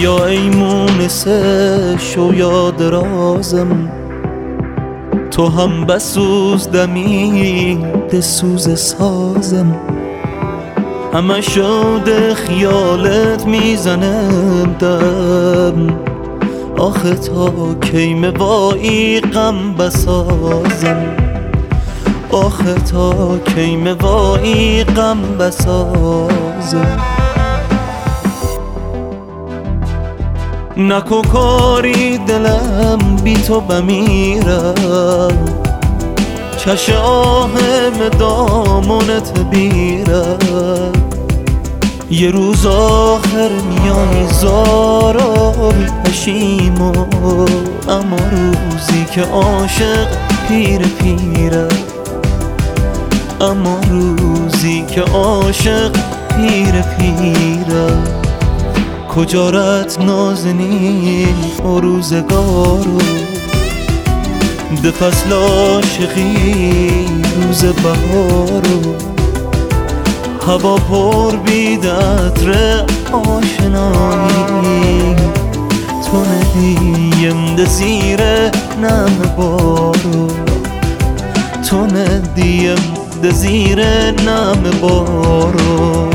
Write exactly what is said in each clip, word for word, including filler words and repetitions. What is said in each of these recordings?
بیا ای مونس شویا درازم، تو هم بسوز دمید سوز سازم. همه شود خیالت میزنم دم، آخه تا کی موایی غم بسازم، آخه تا کی موایی غم بسازم. نکو کاری دلم بی تو بمیرم، چش آهم دامونت بیرم. یه روز آخر میای زارا پشیمو، اما روزی که عاشق پیر پیره، اما روزی که عاشق پیر پیره. کجا رت نازنین و روزگارو، ده فصل عاشقی روز بهارو. هوا پر بید عطر آشنایی، تو ندیم ده زیر نم بارو، تو ندیم ده زیر نم بارو.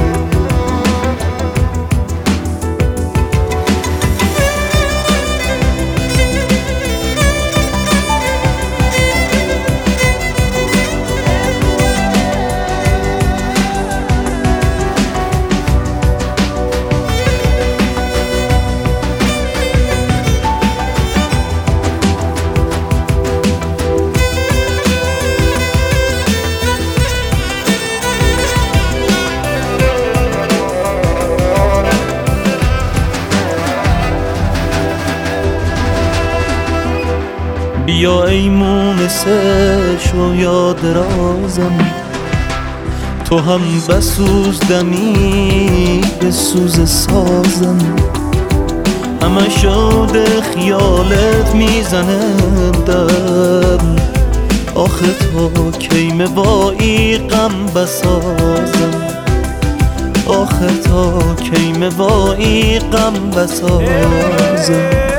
بیا ای مونس شویا درازم، تو هم بسوز دمی به سوز سازم. همه شود خیالت میزنم دم، آخه تا کی موایی غم بسازم، آخه تا کی موایی غم بسازم.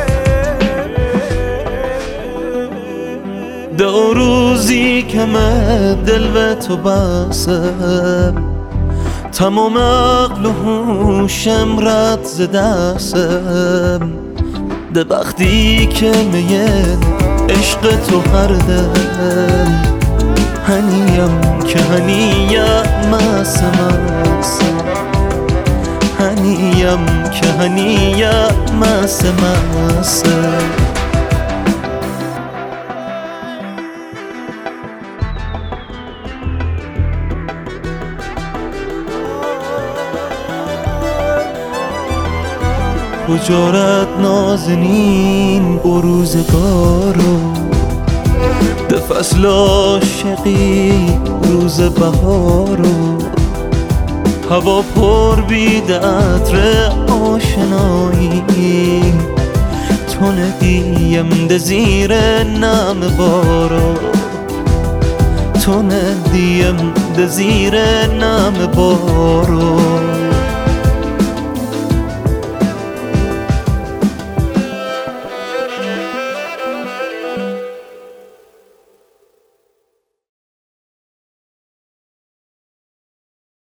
دو روزی که من دل به تو بسم، تمام عقل و هوشم رد ز دستم. ده وقتی که میه عشق تو هر دم، هنیم که هنیم مس مس، هنیم که هنیم مس مس. کجا رت نازنین و روزگارو، ده فصل عاشقی روز بهارو. هوا پر بید عطر آشنایی، تو ندیم ده زیر نم بارو، تو ندیم ده زیر نم بارو.